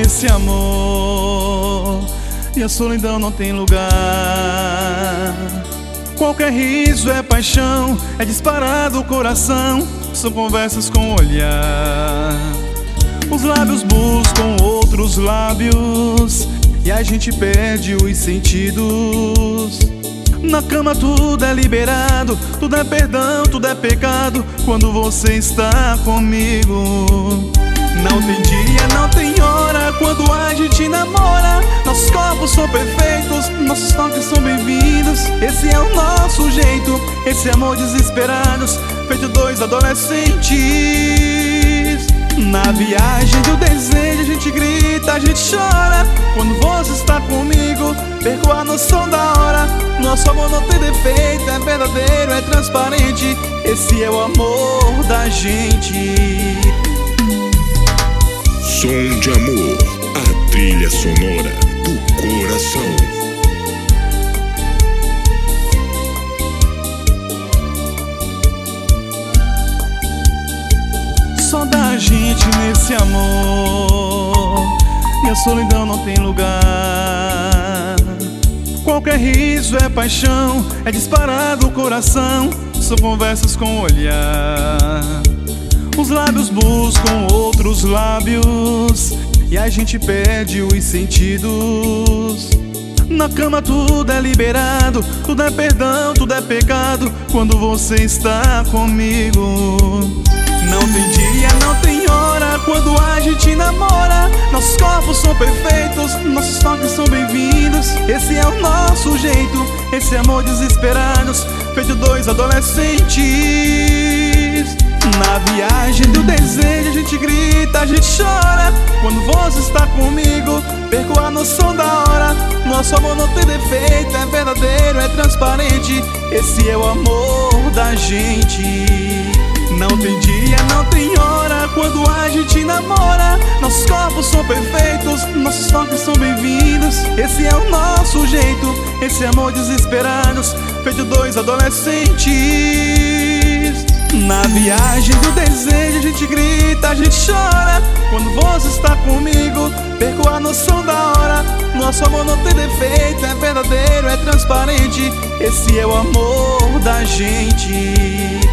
nesse amor e a solidão não tem lugar. Qualquer riso é paixão, é disparar do coração, são conversas com o olhar. Os lábios buscam outros lábios e a gente perde os sentidos. Na cama tudo é liberado, tudo é perdão, tudo é pecado quando você está comigo. Não tem dia, não tem hora quando a gente namora. Nossos corpos são perfeitos, nossos toques são bem-vindos. Esse é o nosso jeito, esse amor desesperados, feito dois adolescentes. Na viagem do desejo a gente grita, a gente chora. Quando você está comigo, perco a noção da hora. Nosso amor não tem defeito, é verdadeiro, é transparente. Esse é o amor da gente. Som de Amor, a trilha sonora do coração. Só da gente nesse amor e a solidão não tem lugar. Qualquer riso é paixão, é disparar do coração, são conversas com o olhar. Os lábios buscam outros lábios e a gente perde os sentidos. Na cama tudo é liberado, tudo é perdão, tudo é pecado quando você está comigo. Não tem dia, não tem hora quando a gente namora. Nossos corpos são perfeitos, nossos toques são bem-vindos. Esse é o nosso jeito, esse amor desesperados, feito dois adolescentes. Na viagem do desejo a gente grita, a gente chora. Quando você está comigo, perco a noção da hora. Nosso amor não tem defeito, é verdadeiro, é transparente. Esse é o amor da gente. Não tem dia, não tem hora quando a gente namora. Nossos corpos são perfeitos, nossos toques são bem-vindos. Esse é o nosso jeito, esse amor desesperados, feito dois adolescentes. Na viagem do desejo a gente grita, a gente chora. Quando você está comigo, perco a noção da hora. Nosso amor não tem defeito, é verdadeiro, é transparente. Esse é o amor da gente.